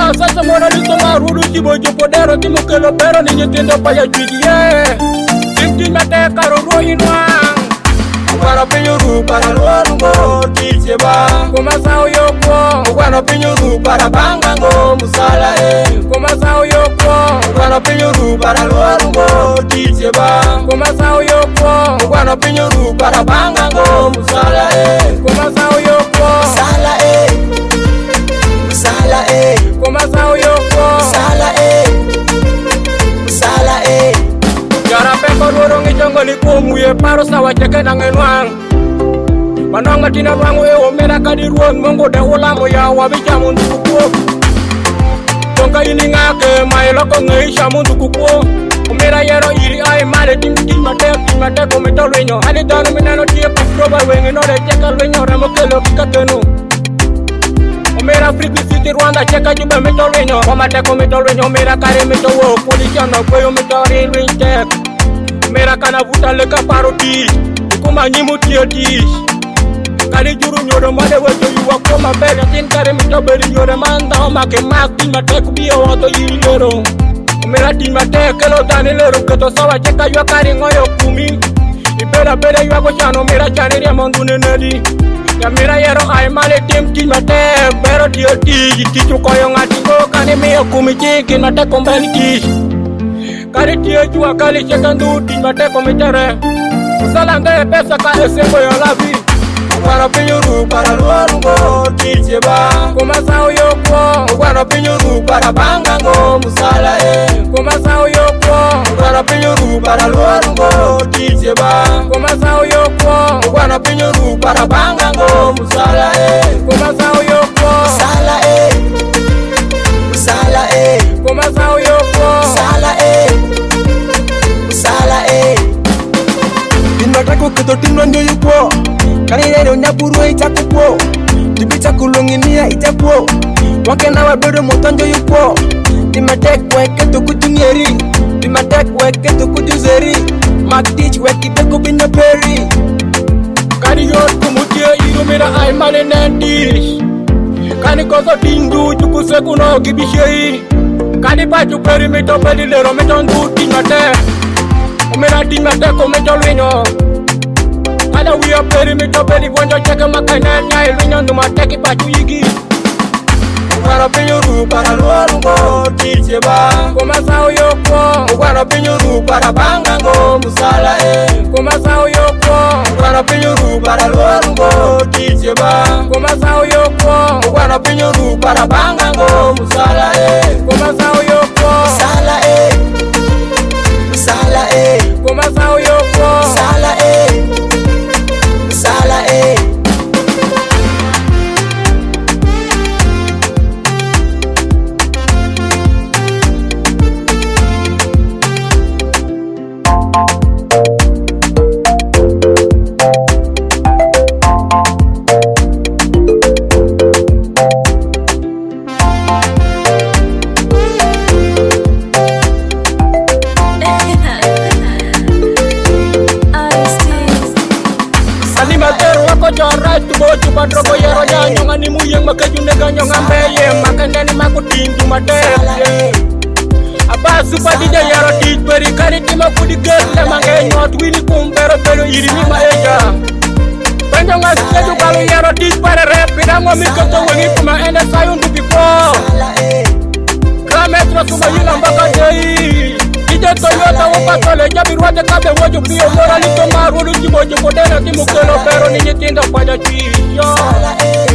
Ora sasa mora ni toma rudu chibojo podero timukelo pero ni nyithindo paya chidie. Tim mate karo roinwang. Ugwano pinyuru para luarungo ticheba. Kumasao yoko. Ugwano pinyuru para bangango musala Kumasao yoko. Ugwano pinyuru para luarungo ticheba. Kumasao yoko. Ugwano pinyuru para bangango musala Kumasao yoko. Musala Musala Kumasao yoko. Musala Musala Yara peko duoro ngijongo likumu paro sawa cheke nangenwang. Manonga tina wangu omera kadiruon mongo de ulamo ya wabicha mundu kukuo. Tonga ini ngake mailoko ngeisha mundu kukuo. Omera yero iri ai male tim mate komito lwenyo. Hali dano minano tie patroba wengi no de cheka lwenyo ramokelo kikatenu. Omera frequency Rwanda cheka juba mito lwenyo. Komate komito lwenyo omera kare mito wo. Polisiano kweyo mito rilwintek. Omera kana vuta leka paroti. Kuma nyimu tieti. Kali juru nyodo made weto yuwa koma bega tin kare mito beri yore manda omake maki mate kubiyo wato yilero. Omera tin mate kelo dani lero keto sawa cheka yuwa kari ngoyo kumi. Ibera bere yuwa kochano omera chani ria mondune nedi. Ya mira yero ay male tim tin mate bero tieti tichu koyo ngatingo kani miyo kumi chiki mate kombeni kish. Kari tie juwa kali cheka ndu tin mate komitere. Usalange pesa ka esengo yo lavi. Ugwano pinyuru para luarungo ticheba. Kumasao yoko. Ugwano pinyuru para bangango musala Kumasao yoko. Ugwano pinyuru para luarungo ticheba. Kumasao yoko. Ugwano pinyuru para bangango musala Kumasao yoko. Musala Musala Kumasao yoko. Musala Musala Inatako keto tinwa nyo yuko. Kanirero nyaburu itakupo. Tibicha kulunginia itakupo. Wakena wabedo motonjo yuko. Timatek weke tukutungeri. Timatek weke tukutuzeri. Makdich weke beko binya peri. Kani yor kumutie irumira ay male nendish. Kani koso tindu chukuse kuno gibishei. Kani pachu peri mito peli lero mito ndu timate. Omera timate komito lwenyo. Kada wiyo peri mito peli vonjo cheke makaina nyai lwenyo ndumateki pachu yigi. Ugwano pinyuru para luarungo ticheba. Kumasao yoko. Ugwano pinyuru para bangango musala Kumasao yoko. Ugwano pinyuru para luarungo ticheba. Kumasao yoko. Ugwano pinyuru para bangango musala Kumasao yoko. Musala Musala Kumasao yoko. Musala Musala Padrogo yero nyanyo ngani muyeng makajune ganyo ngambeye makandani makutindu madere Abasu padija yero tijberi kari tima kudigele mangenyo twini kumbero pelo irimi maeja Banyo ngasi jeju kalu yero tijbari repina ngomikoto wengi kuma ene sayundu biko Rametro suma yila mbaka jei Ije Toyota wapatole jabirwate kabe wojo piyo mora nito marudu jibojo kodena kimukelo pero ninyi tinda paja chiyo